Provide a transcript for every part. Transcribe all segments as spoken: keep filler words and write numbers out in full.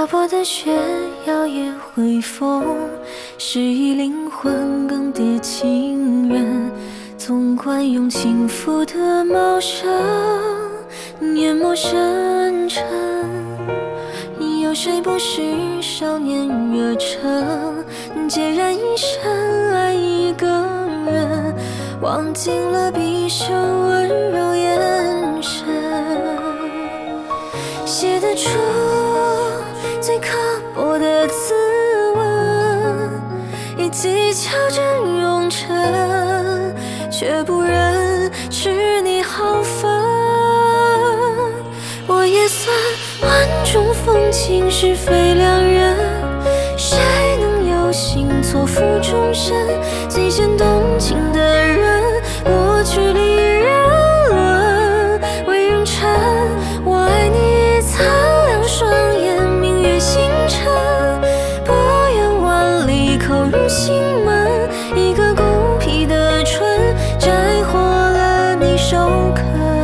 破的雪摇曳回风，是以灵魂更迭情人，纵观用轻抚的茂盛，淹没深沉。有谁不是少年热忱，孑然一身爱一个人，忘尽了毕生温柔眼神，写得出最刻薄的自问，以技巧真容尘，却不忍吃你好分。我也算万种风情，是非两人，谁能有幸错付终身？最先动情的人，过去里人伦为人臣。我爱你苍凉双眼，明月星辰，不远万里口入心门。一个孤僻的唇，摘获了你首肯，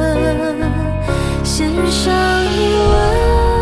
献上一吻。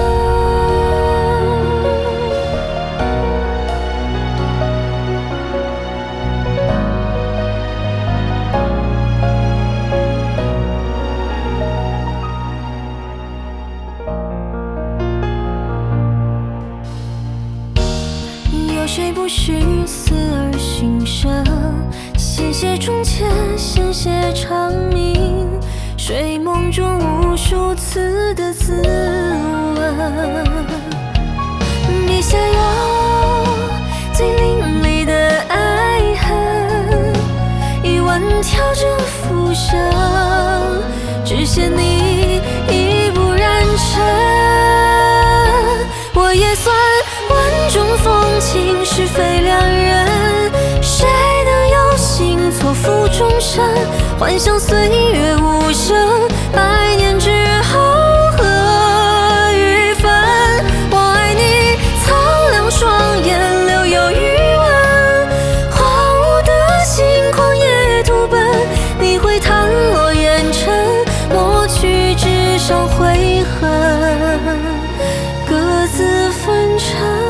有谁不是死而寻生？鲜血中间，鲜血长鸣，睡梦中无数次的自问。笔下有最淋漓的爱恨，一万条着浮生，只嫌你已不染尘。我也算万种风情，是非两人，谁能有幸错付终身？幻想岁月无声，百年之后何与分？我爱你苍凉双眼，留有余温，荒芜的心狂野土奔，你会弹落烟尘，抹去纸上悔恨，各自分尘。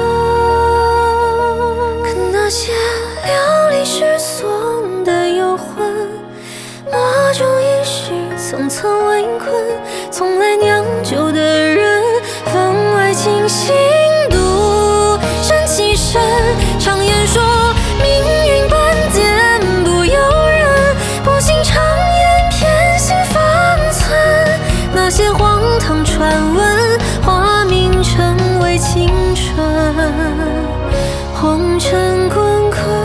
可那些流离失所的幽魂，莫衷一时层层围困，从来酿酒的人，分外倾心独善其身。常言说命运般颠不由人，不信常言偏信方寸。那些荒唐传闻，化名成为青春，红尘滚滚。